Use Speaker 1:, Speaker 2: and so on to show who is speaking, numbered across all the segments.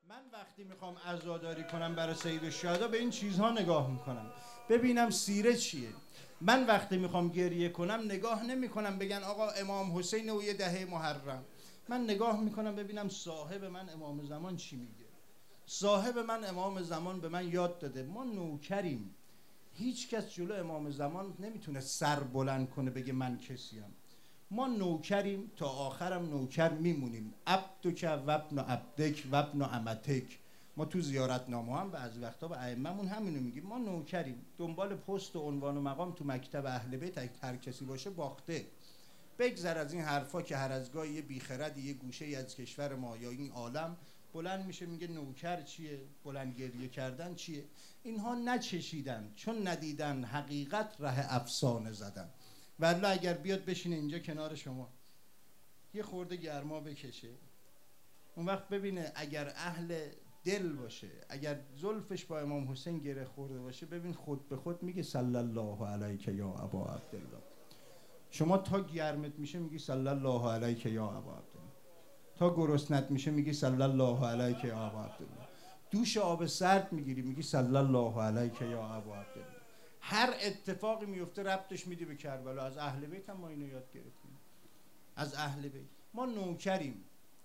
Speaker 1: من وقتی میخوام عزاداری کنم برای سید الشهدا به این چیزها نگاه میکنم ببینم سیره چیه. من وقتی میخوام گریه کنم نگاه نمیکنم بگن آقا امام حسین و یه دهه محرم. من نگاه میکنم ببینم صاحب من امام زمان چی میگه. صاحب من امام زمان به من یاد داده ما نوکریم. هیچ کس جلو امام زمان نمیتونه سر بلند کنه بگه من کسیم. ما نوکریم تا آخرم نوکر میمونیم. عبدک و ابن عبدک و ابن امتک. ما تو زیارتنامه هم بعضی وقتا به ائمه‌مون همینو میگیم. ما نوکریم. دنبال پست و عنوان و مقام تو مکتب اهل بیت هر کسی باشه باخته. بگذر از این حرفا که هر از گاهی یه بیخردی یه گوشه‌ای از کشور ما یا این عالم بلند میشه میگه نوکر چیه، بلند گریه کردن چیه. اینها نچشیدن چون ندیدن حقیقت ره افسانه زدن. والله اگر بیاد بشینه اینجا کنار شما یه خورده گرما بکشه اون وقت ببینه اگر اهل دل باشه، اگر زلفش با امام حسین گره خورده باشه، ببین خود به خود میگه صلی الله علیک یا ابا عبدالله. شما تا گرمت میشه میگی صلی الله علیک یا ابا عبدالله، تا گرسنت میشه میگی صلی الله علیک یا ابا عبدالله، دوش آب سرد میگیری میگی صلی الله علیک یا ابا عبدالله. هر اتفاقی میفته ربطش میدی به کربلا. از اهل بیت هم ما اینو یاد گرفتیم. از اهل بیت ما نوکریم.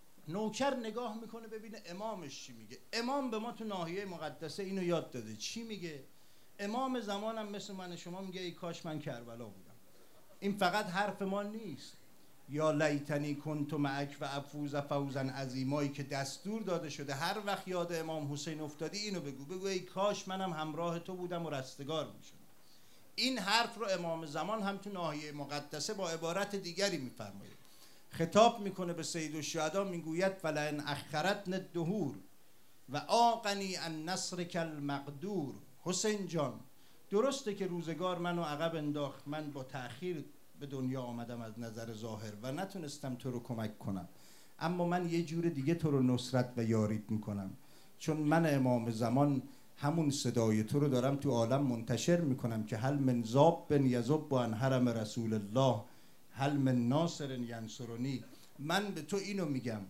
Speaker 1: نوکر نگاه میکنه ببینه امامش چی میگه. امام به ما تو ناحیه مقدسه اینو یاد داده. چی میگه؟ امام زمانم مثل من شما میگه ای کاش من کربلا بودم. این فقط حرف ما نیست. یا لیتنی کنت معک و افوز فوزا عظیمایی که دستور داده شده هر وقت یاد امام حسین افتادی اینو بگو ای کاش منم همراه تو بودم و رستگار میشدم. این حرف رو امام زمان هم تو ناحیه مقدسه با عبارت دیگری میفرماید. خطاب میکنه به سید الشهدا میگوید فلئن اخرتن الدهور و آقنی ان نصرک المقدور. حسین جان درسته که روزگار منو عقب انداخت، من با تأخیر به دنیا آمدم از نظر ظاهر و نتونستم تو رو کمک کنم، اما من یه جور دیگه تو رو نصرت و یاریت میکنم. چون من امام زمان همون صدای تو رو دارم تو عالم منتشر میکنم که هل من ذاب یذب عن حرم رسول الله هل من ناصر ینصرنی. من به تو اینو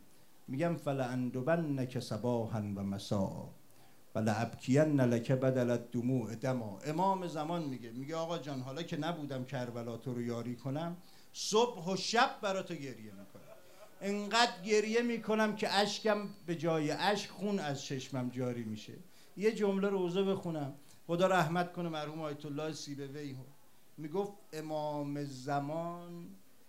Speaker 1: میگم فلأندبنک صباحا و مساء ولأبکین لک بدل الدموع دما. امام زمان میگه آقا جان حالا که نبودم کربلا تو رو یاری کنم، صبح و شب برا تو گریه میکنم. انقدر گریه میکنم که اشکم به جای اشک خون از چشمم جاری میشه. یه جمله روزه بخونم. خدا رحمت کنه مرحوم آیت الله سیبوی میگفت امام زمان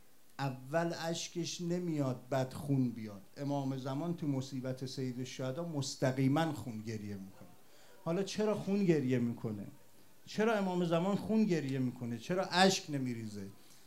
Speaker 1: اول اشکش نمیاد بعد خون بیاد. امام زمان تو مصیبت سید الشهدا مستقیما خون گریه میکنه. حالا چرا خون گریه میکنه؟ چرا امام زمان خون گریه میکنه؟ چرا اشک نمیریزه؟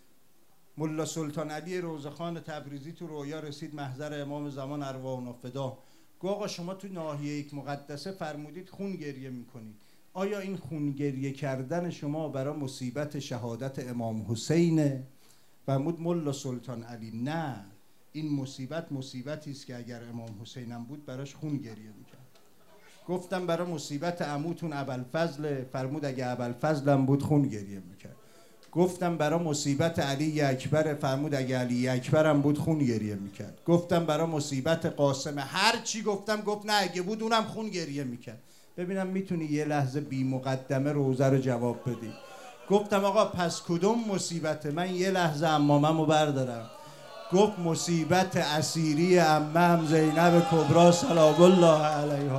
Speaker 1: ملا سلطان علی روزخان تبریزی تو رویا رسید محضر امام زمان ارواحنا فدا. گفت آقا شما تو ناحیه یک مقدسه فرمودید خون گریه میکنید، آیا این خون گریه کردن شما برای مصیبت شهادت امام حسینه؟ فرمود ملا سلطان علی نه، این مصیبتی است که اگر امام حسینم بود براش خون گریه میکرد. گفتم برای مصیبت عموتون ابوالفضل، فرمود اگه ابوالفضلم بود خون گریه میکرد. گفتم برای مصیبت علی اکبر، فرمود اگه علی اکبرم بود خون گریه میکرد. گفتم برای مصیبت قاسم، هر چی گفتم گفت نه اگه بود اونم خون گریه میکرد. ببینم میتونی یه لحظه بی مقدمه روزه رو جواب بدی. گفتم آقا پس کدوم مصیبته؟ من یه لحظه عماممو بردارم. گفت مصیبت اسیری عمم زینب کبرا سلام الله علیها.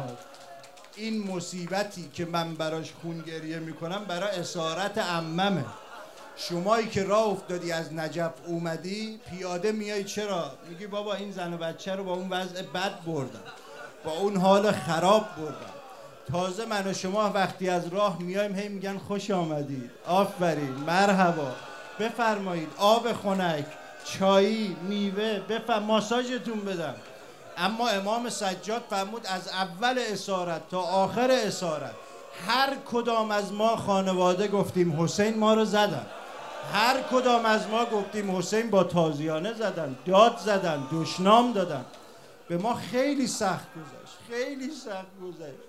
Speaker 1: این مصیبتی که من براش خون گریه میکنم برای اسارت عممه. شمایی که راه افتادی از نجف اومدی پیاده میای چرا؟ میگی بابا این زن و بچه رو با اون وضع بد بردم، با اون حال خراب بردم. تازه من و شما وقتی از راه میایم هی میگن خوش آمدید، آفرین، مرحبا، بفرمایید، آب خنک، چایی، میوه، ماساژتون بدم. اما امام سجاد فرمود از اول اسارت تا آخر اسارت هر کدام از ما خانواده گفتیم حسین ما رو زدن، هر کدام از ما گفتیم حسین با تازیانه زدن، داد زدن، دشنام دادن. به ما خیلی سخت گذشت، خیلی سخت گذشت.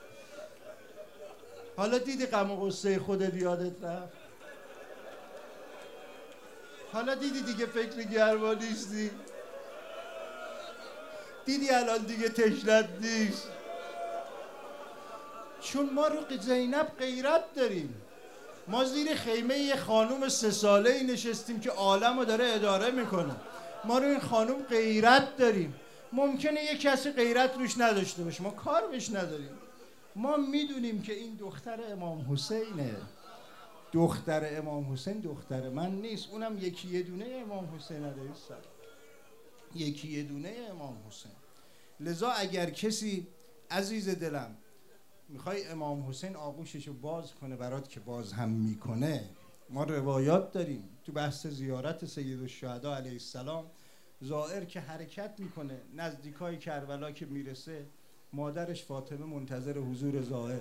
Speaker 1: حالا دیدی غم و غصه خودت یادت رفت؟ حالا دیدی دیگه فکر گرما نیستی؟ دیدی الان دیگه تشنت نیست؟ چون ما رو زینب غیرت داریم. ما زیر خیمه یه خانوم 3 ساله‌ای نشستیم که عالمو داره اداره میکنه. ما رو این خانوم غیرت داریم. ممکنه یه کسی غیرت روش نداشته باشه، ما کار بهش نداریم. ما میدونیم که این دختر امام حسینه. دختر امام حسین دختر من نیست، اونم یکی یه دونه امام حسین علیه السلام، یکی یه دونه امام حسین. لذا اگر کسی عزیز دلم میخوای امام حسین آغوششو باز کنه برات که باز هم میکنه، ما روایات داریم تو بحث زیارت سیدالشهدا علیه السلام. زائر که حرکت میکنه نزدیکای کربلا که میرسه، مادرش فاطمه منتظر حضور زائر.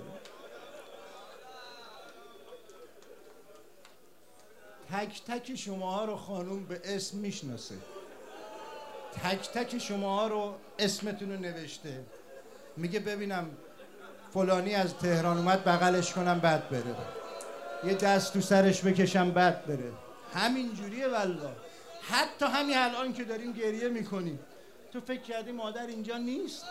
Speaker 1: تک تک شماها رو خانوم به اسم میشناسه، تک تک شماها رو اسمتون رو نوشته، میگه ببینم فلانی از تهران اومد بغلش کنم بعد بره، یه دست تو سرش بکشم بعد بره. همین جوریه والله. حتی همین الان که داریم گریه میکنیم، تو فکر کردی مادر اینجا نیست؟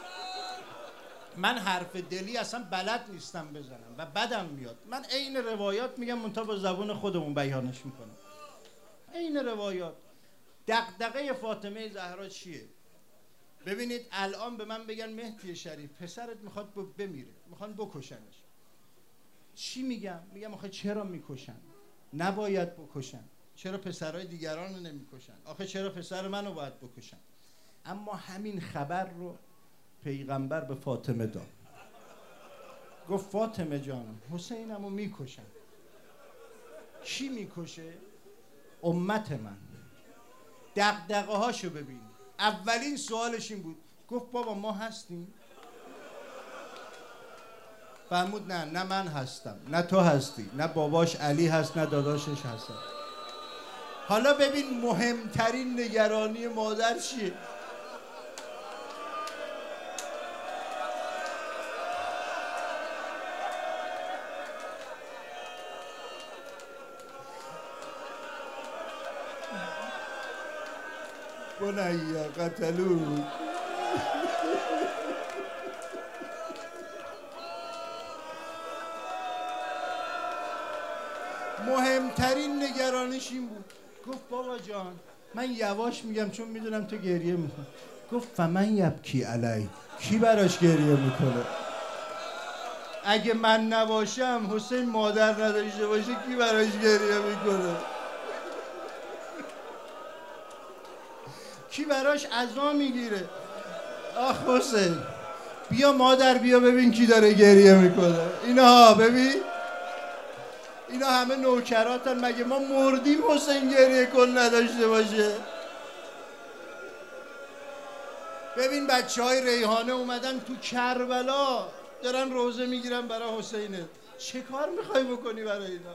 Speaker 1: من حرف دلی اصلا بلد نیستم بزنم و بدم میاد. من عین روایات میگم منتها با زبون خودمون بیانش میکنم. عین روایات. دغدغه فاطمه زهرا چیه؟ ببینید الان به من بگن مهدی شریف پسرت میخواد بمیره، میخوان بکشنش، چی میگم؟ میگم آخه چرا میکشن؟ نباید بکشن. چرا پسرای دیگران رو نمیکشن؟ آخه چرا پسر منو باید بکشن؟ اما همین خبر رو پیغمبر به فاطمه داد. گفت فاطمه جانم حسینمو میکشن. کی میکشه؟ امت من. دغدغه هاشو ببین. اولین سوالش این بود، گفت بابا ما هستیم؟ فرمود نه من هستم، نه تو هستی، نه باباش علی هست، نه داداشش هست. حالا ببین مهمترین نگرانی مادر چیه؟ بنی قتلوک. مهمترین نگرانیش این بود. گفت بابا جان من یواش میگم چون میدونم تو گریه میکنی. گفت فمن یبکی علی، کی براش گریه میکنه؟ اگه من نباشم، حسین مادر نداشته باشه، کی براش گریه میکنه؟ کی براش عزا میگیره؟ آخ حسین بیا مادر بیا ببین کی داره گریه میکنه. اینا ببین، اینا همه نوکراتن. مگه ما مردیم حسین گریه کن نداشته باشه؟ ببین بچه های ریحانه اومدن تو کربلا دارن روزه میگیرن برای حسینه. چه کار میخوای بکنی برای اینا؟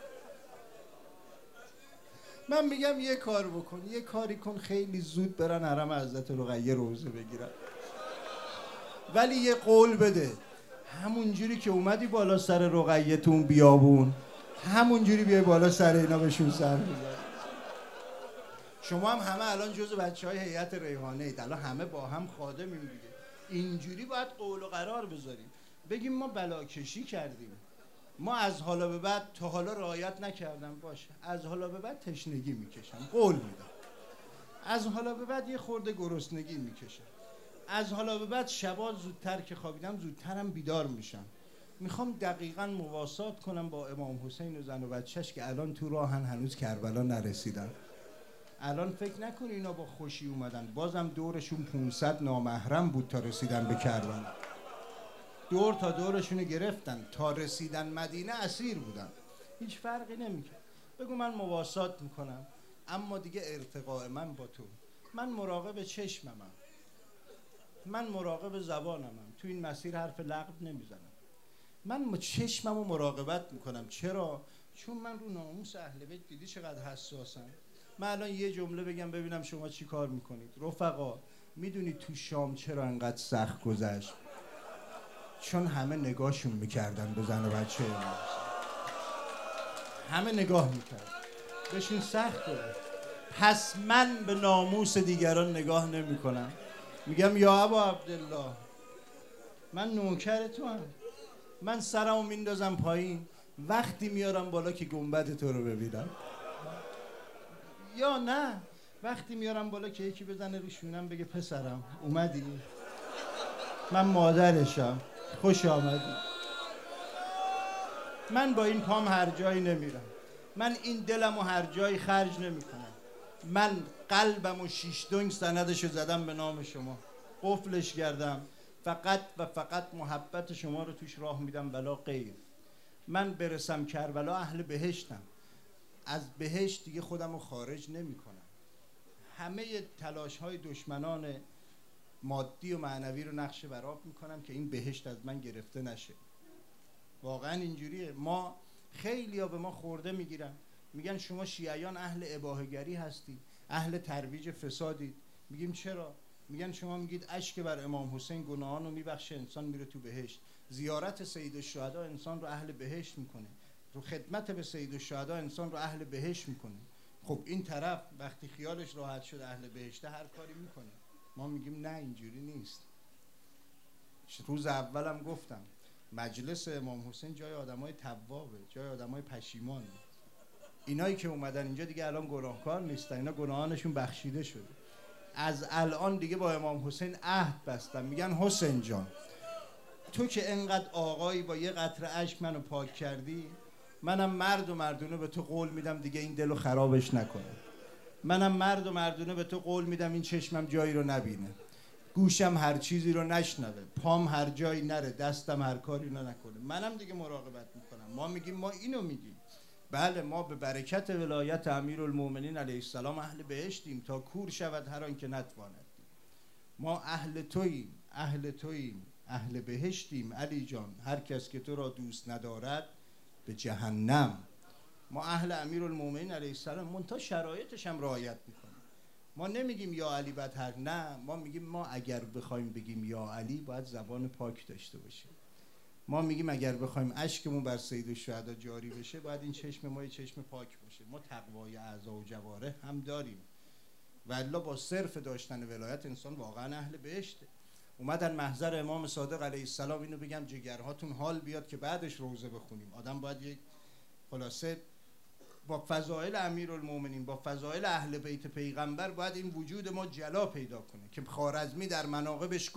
Speaker 1: من میگم یه کار بکن، یه کاری کن خیلی زود برن حرم حضرت رقیه روزه بگیرن. ولی یه قول بده، همون جوری که اومدی بالا سر رقیه تو اون بیابون، همون جوری بیای بالا سر اینا بهشون سر بزن. شما هم همه الان جزو بچهای هیئت ریحانه اید، الان همه با هم خادمیم دیگه. اینجوری باید قول و قرار بذاریم، بگیم ما بلاکشی کردیم، ما از حالا به بعد، تا حالا رعایت نکردم باشه، از حالا به بعد تشنگی میکشم، قول میدم. از حالا به بعد یه خورده گرسنگی میکشم. از حالا به بعد شبا زودتر که خوابیدم زودترم بیدار میشم. میخوام دقیقاً مواسات کنم با امام حسین و زن و بچهش که الان تو راهن، هنوز کربلا نرسیدن. الان فکر نکن اینا با خوشی اومدن، بازم دورشون 500 نامحرم بود تا رسیدن به کربلا. دور تا دورشونو گرفتن، تا رسیدن مدینه اسیر بودن. هیچ فرقی نمیکنه. بگو من مواسات میکنم، اما دیگه ارتقاء من با تو. من مراقب چشممم، من مراقب زبانمم، تو این مسیر حرف لغو نمیزنم. من چشممو مراقبت میکنم. چرا؟ چون من رو ناموس اهل بیت دیدی چقدر حساسم. من الان یه جمله بگم ببینم شما چی کار میکنید. رفقا میدونید تو شام چرا انقدر سخت گذشت؟ چون همه نگاهشون میکردن به زن و بچه ما، همه نگاه میکردن، بهشون سخت گذشت. پس من به ناموس دیگران نگاه نمیکنم. میگم یا ابا عبدالله من نوکر تو هم، من سرمو میندازم پایین، وقتی میارم بالا که گنبد تو رو ببینم، یا نه وقتی میارم بالا که یکی بزنه رو شونم بگه پسرم اومدی؟ من مادرشم، خوش آمدی. من با این پام هر جایی نمیرم، من این دلمو هر جایی خرج نمیکنم. من قلبمو شیش دنگ سندشو زدم به نام شما، قفلش کردم، فقط و فقط محبت شما رو توش راه میدم بلا غیر. من برسم کربلا اهل بهشتم، از بهشت دیگه خودم رو خارج نمی کنم. همه تلاش های دشمنان مادی و معنوی رو نقش برآب میکنم که این بهشت از من گرفته نشه. واقعا اینجوریه. ما خیلی ها به ما خورده میگیرن، میگن شما شیعیان اهل اباحه‌گری هستی، اهل ترویج فسادید. میگیم چرا؟ میگن شما میگید اشک بر امام حسین گناهان رو میبخشه، انسان میره تو بهشت. زیارت سید الشهدا انسان رو اهل بهشت میکنه، رو خدمت به سید الشهدا انسان رو اهل بهشت میکنه. خب این طرف وقتی خیالش راحت شد اهل بهشته هر کاری میکنه. ما میگیم نه اینجوری نیست. روز اولم گفتم مجلس امام حسین جای آدمای توابه، جای آدمای پشیمانه. اینایی که اومدن اینجا دیگه الان گناهکار نیستن، اینا گناهانشون بخشیده شده. از الان دیگه با امام حسین عهد بستن، میگن حسین جان تو که انقدر آقایی با یه قطره اشک منو پاک کردی، منم مرد و مردونه به تو قول میدم دیگه این دلو خرابش نکنم. منم مرد و مردونه به تو قول میدم این چشمم جایی رو نبینه، گوشم هر چیزی رو نشنوه، پام هر جایی نره، دستم هر کاری رو نکنه. منم دیگه مراقبت میکنم. ما میگیم، ما اینو میگیم. بله ما به برکت ولایت امیرالمومنین علیه السلام اهل بهشتیم تا کور شود هر آن که نتواند. ما اهل توییم، اهل توییم، اهل بهشتیم علی جان، هر کس که تو را دوست ندارد به جهنم. ما اهل امیرالمومنین علیه السلام، منتها شرایطش هم رعایت میکنیم. ما نمیگیم یا علی بدهر، نه، ما میگیم ما اگر بخوایم بگیم یا علی باید زبان پاک داشته باشیم. ما میگیم اگر بخوایم اشکمون بر سید الشهدا جاری بشه باید این چشم ما یه چشم پاک باشه. ما تقوای اعضا و جوارح هم داریم، والله با صرف داشتن ولایت انسان واقعا اهل بهشته. اومدن محضر امام صادق علیه السلام اینو بگم جگرهاتون حال بیاد که بعدش روزه بخونیم. آدم باید یک خلاصه با فضائل امیرالمومنین، با فضائل اهل بیت پیغمبر باید این وجود ما جلا پیدا کنه. که خوارزمی در مناقبش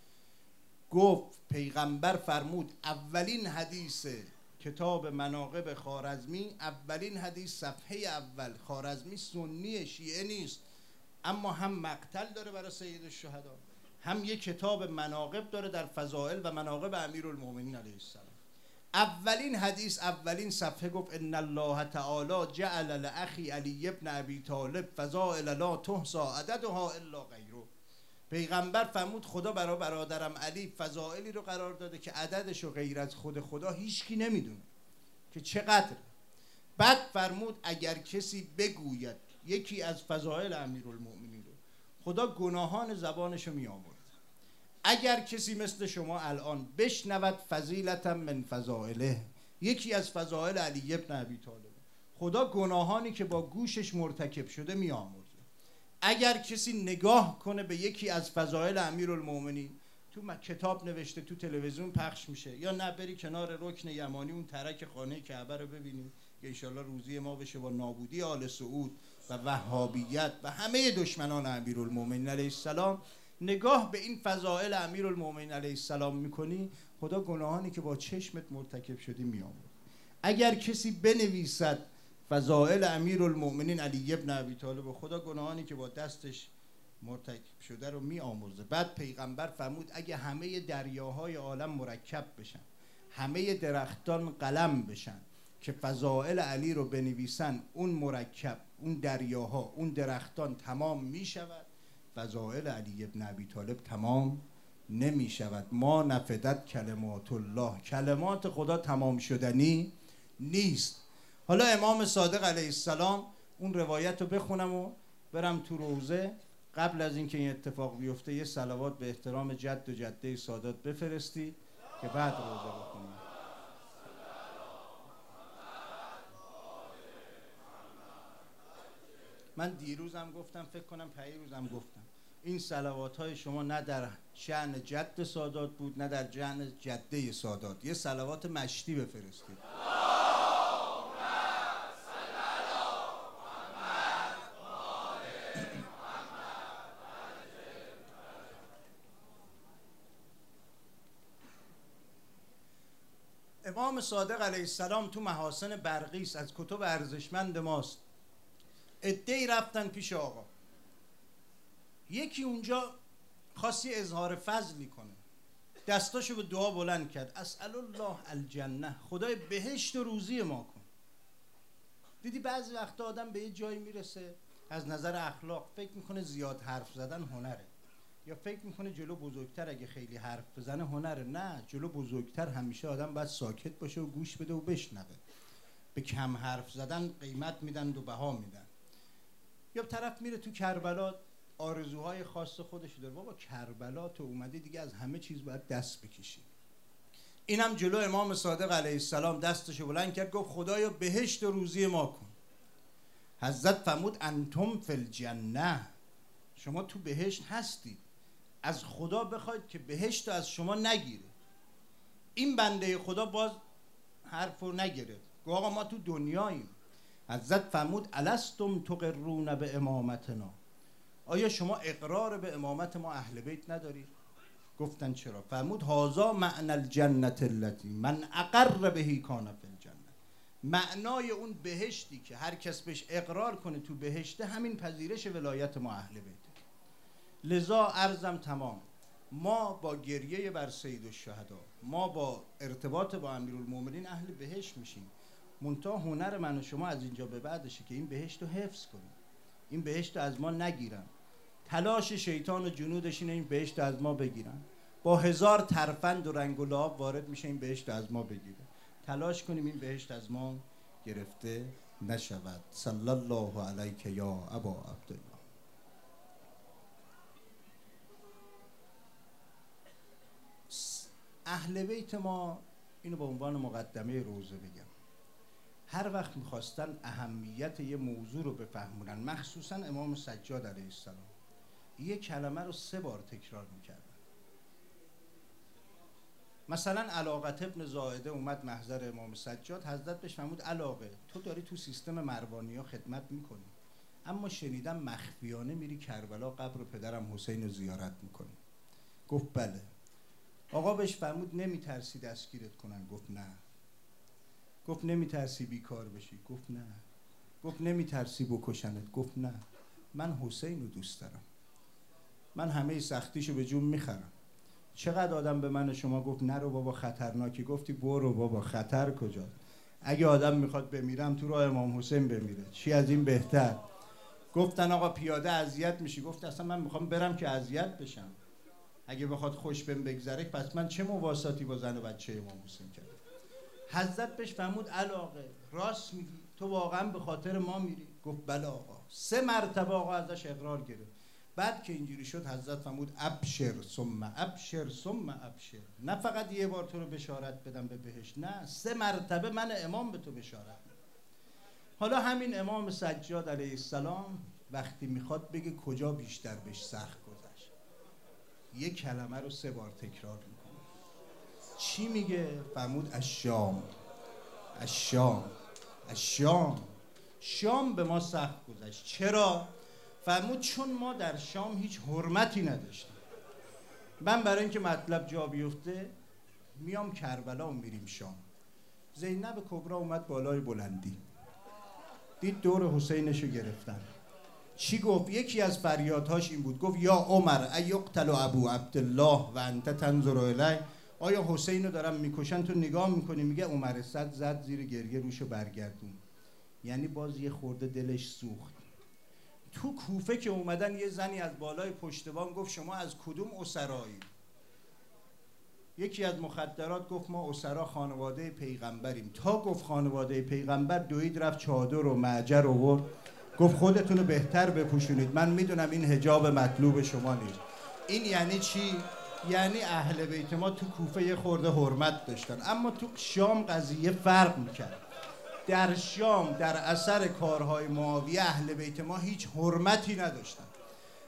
Speaker 1: گفت پیغمبر فرمود اولین حدیث کتاب مناقب خوارزمی، اولین حدیث صفحه اول، خوارزمی سنی شیعه نیست اما هم مقتل داره برای سید الشهدا، هم یک کتاب مناقب داره در فضائل و مناقب امیرالمومنین علیه السلام. اولین حدیث اولین صفحه گفت ان الله تعالی جعل لاخی علی ابن ابی طالب فضائل لا تحصى عددها الا غیره. پیغمبر فرمود خدا برای برادرم علی فضائلی رو قرار داده که عددش رو غیر از خود خدا هیچکی نمیدونه که چقدر. بعد فرمود اگر کسی بگوید یکی از فضائل امیرالمومنین رو، خدا گناهان زبانش رو میامرزه. اگر کسی مثل شما الان بشنود فضیلتا من فضائله، یکی از فضائل علی ابن ابی طالب، خدا گناهانی که با گوشش مرتکب شده میامرزه. اگر کسی نگاه کنه به یکی از فضائل امیرالمومنین، تو کتاب نوشته، تو تلویزیون پخش میشه، یا نه بری کنار رکن یمانی اون ترک خانه کعبه رو ببینیم که انشالله روزی ما بشه با نابودی آل سعود و وهابیت و همه دشمنان امیرالمومنین علیه السلام، نگاه به این فضائل امیرالمومنین علیه السلام میکنی، خدا گناهانی که با چشمت مرتکب شدی میامرزه. اگر کسی بنویسد فضائل امیرالمومنین علی ابن ابی طالب، خدا گناهانی که با دستش مرتکب شده رو میآمرزه. بعد پیغمبر فرمود اگه همه دریاهای عالم مرکب بشن، همه درختان قلم بشن که فضائل علی رو بنویسن، اون مرکب، اون دریاها، اون درختان تمام میشود، فضائل علی ابن ابی طالب تمام نمی شود. ما نفدت کلمات الله، کلمات خدا تمام شدنی نیست. حالا امام صادق علیه السلام، اون روایت رو بخونم و برم تو روزه. قبل از اینکه این اتفاق بیفته یه صلوات به احترام جد و جده سادات بفرستید که بعد روزه بخونیم. من دیروزم گفتم، فکر کنم پیروزم گفتم، این صلوات های شما نه در شأن جد سادات بود نه در شأن جده سادات. یه صلوات مشتی بفرستید. امام صادق علیه السلام تو محاسن برقیس از کتب ارزشمند ماست. عده‌ای رفتن پیش آقا. یکی اونجا خواستی اظهار فضلی کنه، دستاشو به دعا بلند کرد، اسأل الله الجنه، خدای بهشت و روزی ما کن. دیدی بعضی وقتا آدم به یه جایی میرسه از نظر اخلاق فکر میکنه زیاد حرف زدن هنره، یا فکر میکنه جلو بزرگتر اگه خیلی حرف بزنه هنره. نه، جلو بزرگتر همیشه آدم باید ساکت باشه و گوش بده و بشنوه. به کم حرف زدن قیمت میدن و بها میدن. یا طرف میره تو کربلا آرزوهای خاص خودش داره، بابا کربلا تو اومده دیگه، از همه چیز باید دست بکشی. اینم جلو امام صادق علیه السلام دستشو بلند کرد، گفت خدایا بهشت و روزی ما کن. حضرت فرمود انتم فی الجنه، شما تو بهشت هستید، از خدا بخواید که بهشت از شما نگیره. این بنده خدا باز حرفو نگرفت، گفت آقا ما تو دنیاییم. حضرت فرمود الستم تقرون به امامتنا، آیا شما اقرار به امامت ما اهل بیت ندارید؟ گفتن چرا؟ فرمود هذا معنی الجنة التي من اقر به کان فی الجنة، معنای اون بهشتی که هر کس بهش اقرار کنه تو بهشته، همین پذیرش ولایت ما اهل بیت. لذا عرضم تمام، ما با گریه بر سید الشهدا، ما با ارتباط با امیرالمومنین اهل بهشت میشیم. منتها هنر من و شما از اینجا به بعدشه که این بهشت رو حفظ کنیم، این بهشت رو از ما نگیرن. تلاش شیطان و جنودش اینه این بهشت رو از ما بگیرن. با 1000 ترفند و رنگ و لعاب وارد میشه این بهشت رو از ما بگیره. تلاش کنیم این بهشت از ما گرفته نشود. صلی الله علیک یا ابا عبدالله. اهل بیت ما، اینو به عنوان مقدمه روزه بگم، هر وقت میخواستن اهمیت یه موضوع رو بفهمونن، مخصوصا امام سجاد علیه السلام، یه کلمه رو 3 بار تکرار میکردن. مثلا علاقه ابن زائده اومد محضر امام سجاد، حضرت بهش فرمود علاقه تو داری تو سیستم مروانیا خدمت میکنی، اما شنیدم مخفیانه میری کربلا قبر پدرم حسین رو زیارت میکنی. گفت بله. آقا بهش فرمود نمیترسی دستگیرت کنن؟ گفت نه. گفت نمیترسی بیکار بشی؟ گفت نه. گفت نمیترسی بکشنت؟ گفت نه. من حسین رو دوست دارم، من همه سختیشو به جون میخرم. چقدر آدم به من و شما گفت نرو بابا خطرناکی، گفتی برو بابا، خطر کجا؟ اگه آدم میخواد بمیرم تو راه امام حسین بمیره، چی از این بهتر؟ گفتن آقا پیاده اذیت میشی، گفت اصلا من میخوام برم که اذیت بشم، اگه بخواد خوش بهم بگذره پس من چه مواساتی با زن و بچه امام حسین کردم؟ حضرت بهش فرمود علاقه راست میگی، تو واقعا به خاطر ما میری؟ گفت بله آقا. 3 مرتبه آقا ازش اقرار گرفت. بعد که اینجوری شد حضرت فرمود ابشر ثم ابشر ثم ابشر، نه فقط یه بار تو رو بشارت بدم به بهشت، نه 3 مرتبه من امام به تو بشارت بدم. حالا همین امام سجاد علیه السلام وقتی میخواد بگه کجا بیشتر بهش سخت گذشت، یه کلمه رو 3 بار تکرار میکنه. چی میگه؟ فرمود الشام الشام الشام، شام به ما سخت گذشت. چرا؟ فرمود چون ما در شام هیچ حرمتی نداشتیم. من برای اینکه مطلب جا بیفته میام کربلا و میریم شام. زینب کبرا اومد بالای بلندی، دید دور حسینشو گرفتن. چی گفت؟ یکی از فریادهاش این بود، گفت یا عمر ایقتل ابو عبدالله و انت تنظر الی، آیا حسین رو دارم میکشن تو نگاه میکنی؟ میگه عمر صد زد زیر گریه روشو برگردون. یعنی باز یه خورده دلش سوخت. تو کوفه که اومدن یه زنی از بالای پشتبان گفت شما از کدوم اسرایی؟ یکی از مخدرات گفت ما اسرا خانواده پیغمبریم. تا گفت خانواده پیغمبر دوید رفت چادر و معجر آورد، گفت خودتونو بهتر بپوشونید، من میدونم این حجاب مطلوب شما نیست. این یعنی چی؟ یعنی اهل بیت ما تو کوفه یه خورده حرمت داشتن، اما تو شام قضیه فرق میکرد. در شام در اثر کارهای معاویه اهل بیت ما هیچ حرمتی نداشتن.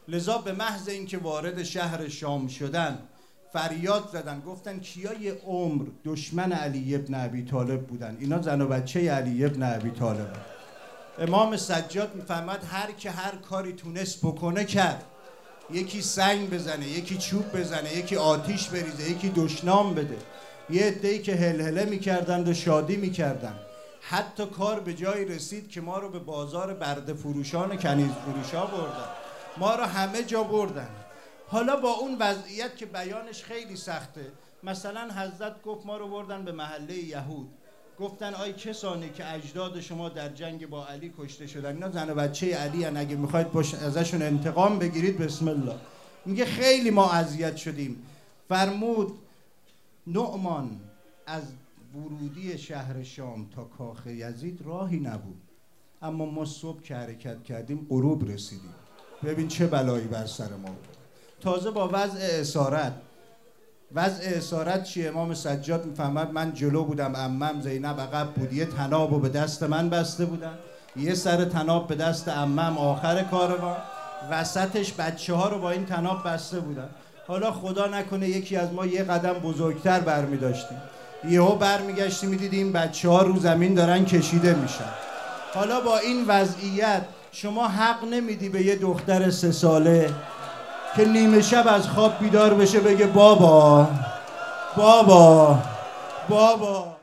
Speaker 1: لذا به محض اینکه وارد شهر شام شدن فریاد زدن، گفتن کیا یه عمر دشمن علی ابن ابی طالب بودن؟ اینا زن و بچه علی ابن ابی طالب. امام سجاد میفهمد هر که هر کاری تونست بکنه کرد. یکی سنگ بزنه، یکی چوب بزنه، یکی آتیش بریزه، یکی دشنام بده. یه عده‌ای که هلهله میکردند و شادی میکردند. حتی کار به جایی رسید که ما رو به بازار برده فروشان کنیز فروشا بردن، ما رو همه جا بردن. حالا با اون وضعیت که بیانش خیلی سخته، مثلا حضرت گفت ما رو بردن به محله یهود، گفتن آی کسانی که اجداد شما در جنگ با علی کشته شدن، اینا زن و بچه علی هن، اگه میخواید ازشون انتقام بگیرید بسم الله. میگه خیلی ما اذیت شدیم. فرمود نعمان از ورودی شهر شام تا کاخ یزید راهی نبود، اما ما صبح که حرکت کردیم غروب رسیدیم. ببین چه بلایی بر سر ما بود. تازه با وضع اسارت. وضع اسارت چیه؟ امام سجاد میفهمد من جلو بودم، عمم زینب عقب بود، یه طنابو به دست من بسته بودن، یه سر طناب به دست عمم آخر کاروان، وسطش بچه ها رو با این طناب بسته بودن. حالا خدا نکنه یکی از ما یه قدم بزرگتر برمی داشتیم، یهو برمیگشتیم میدیدیم بچه ها رو زمین دارن کشیده میشن. حالا با این وضعیت شما حق نمیدی به یه دختر 3 ساله که نیمه شب از خواب بیدار بشه بگه بابا بابا بابا.